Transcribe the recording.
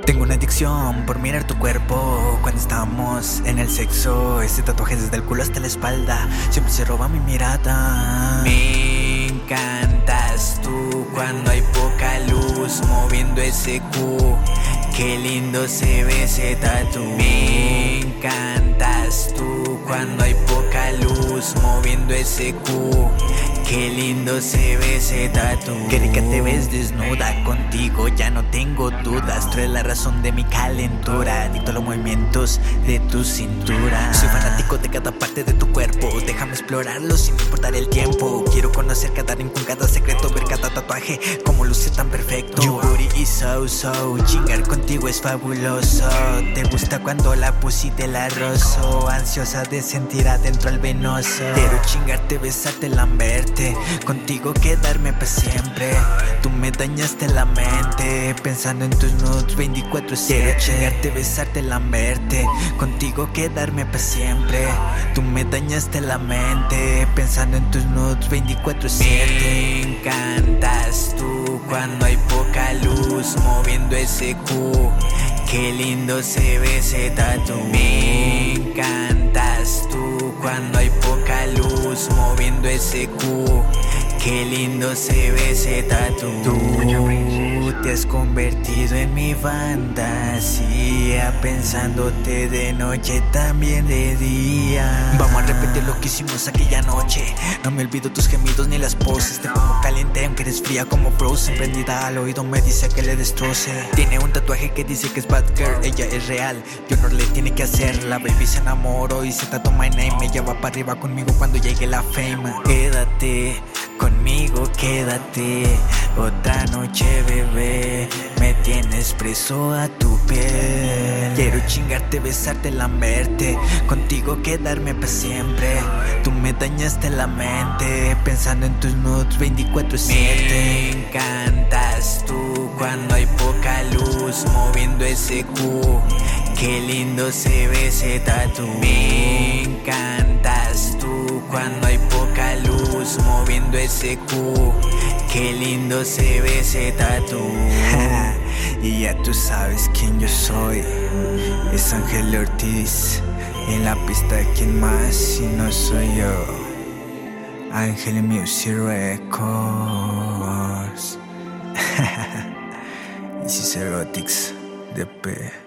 Tengo una adicción por mirar tu cuerpo cuando estamos en el sexo. Ese tatuaje desde el culo hasta la espalda siempre se roba mi mirada. Me encantas tú cuando hay poca luz moviendo ese Q. Qué lindo se ve ese tatu. Me encantas tú cuando hay poca luz moviendo ese Q. Qué lindo se ve ese tatu. Qué rica te ves desnuda, contigo ya no tengo dudas. Tú eres la razón de mi calentura, adicto a los movimientos de tu cintura. Soy fanático de cada parte de tu cuerpo, déjame explorarlo sin importar el tiempo. Quiero conocer cada rincón, cada secreto, ver cada tatuaje como luce tan perfecto. Your booty is so, chingar contigo es fabuloso. Te gusta cuando la pussy te la rozo, ansiosa de sentir adentro al venoso. Quiero chingarte, besarte, lamberte, contigo quedarme para siempre. Tú me dañaste la mente pensando en tus nudes 24/7. Quiero chingarte, besarte, lamberte, contigo quedarme para siempre. Tú me dañaste la mente pensando en tus nudes 24/7. Me encantas tú cuando hay poca luz moviendo ese Q. Qué lindo se ve ese tatu. Me encantas tú cuando hay poca luz moviendo ese Q. Qué lindo se ve ese tatu. Tú te has convertido en mi fantasía, pensándote de noche, también de día. Vamos a repetir lo que hicimos aquella noche. No me olvido tus gemidos ni las poses. Te pongo caliente aunque eres fría como Frozen. Prendida al oído me dice que le destroce. Tiene un tatuaje que dice que es bad girl, ella es real, yo no le tiene que hacer. La baby se enamoró y se tatuó my name. Ella va para arriba conmigo cuando llegue la fame. Quédate conmigo, quédate otra noche, bebé. Me tienes preso a tu piel. Quiero chingarte, besarte, lamberte, contigo quedarme para siempre. Tú me dañaste la mente pensando en tus nudes 24/7. Me encantas tú cuando hay poca luz moviendo ese Q. Qué lindo se ve ese tatu. Me encantas tú cuando hay poca luz moviendo ese Q. Qué lindo se ve ese tatu. Y ya tú sabes quién yo soy, es Ángel Ortiz. En la pista, ¿quién más si no soy yo? Ángel Music Records. Y si Erotics DP.